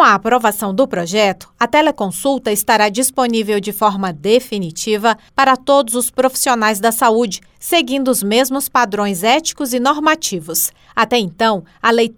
a aprovação do projeto, a teleconsulta estará disponível de forma definitiva para todos os profissionais da saúde, seguindo os mesmos padrões éticos e normativos. Até então, a Lei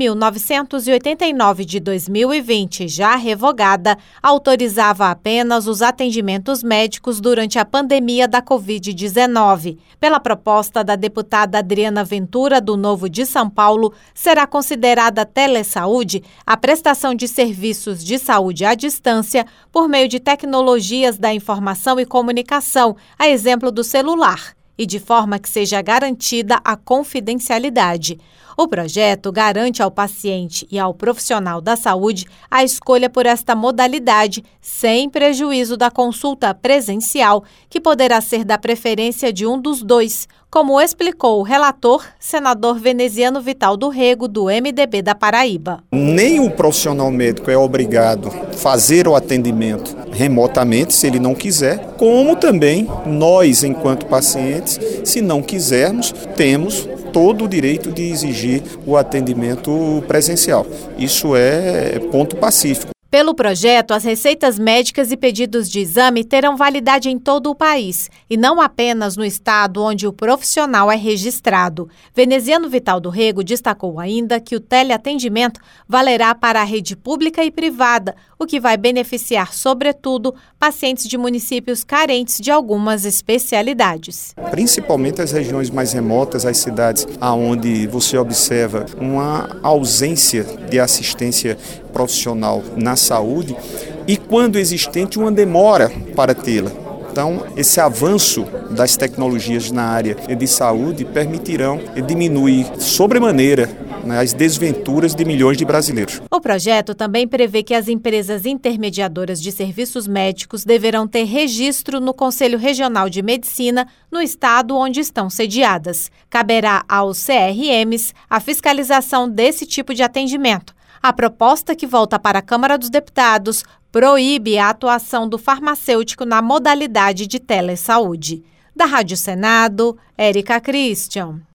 13.989 de 2020, já revogada, autorizava apenas os atendimentos médicos durante a pandemia da Covid-19. Pela proposta da deputada Adriana Ventura, do Novo de São Paulo, será considerada telesaúde a prestação de serviços de saúde à distância por meio de tecnologias da informação e comunicação, a exemplo do celular, e de forma que seja garantida a confidencialidade. O projeto garante ao paciente e ao profissional da saúde a escolha por esta modalidade, sem prejuízo da consulta presencial, que poderá ser da preferência de um dos dois, como explicou o relator, senador Veneziano Vital do Rego, do MDB da Paraíba. Nem o profissional médico é obrigado a fazer o atendimento remotamente, se ele não quiser, como também nós, enquanto pacientes, se não quisermos, temos todo o direito de exigir o atendimento presencial. Isso é ponto pacífico. Pelo projeto, as receitas médicas e pedidos de exame terão validade em todo o país, e não apenas no estado onde o profissional é registrado. Veneziano Vital do Rego destacou ainda que o teleatendimento valerá para a rede pública e privada, o que vai beneficiar, sobretudo, pacientes de municípios carentes de algumas especialidades. Principalmente as regiões mais remotas, as cidades onde você observa uma ausência de assistência profissional na saúde e, quando existente, uma demora para tê-la. Então, esse avanço das tecnologias na área de saúde permitirão diminuir sobremaneira as desventuras de milhões de brasileiros. O projeto também prevê que as empresas intermediadoras de serviços médicos deverão ter registro no Conselho Regional de Medicina no estado onde estão sediadas. Caberá aos CRMs a fiscalização desse tipo de atendimento. A proposta, que volta para a Câmara dos Deputados, proíbe a atuação do farmacêutico na modalidade de telesaúde. Da Rádio Senado, Érica Christian.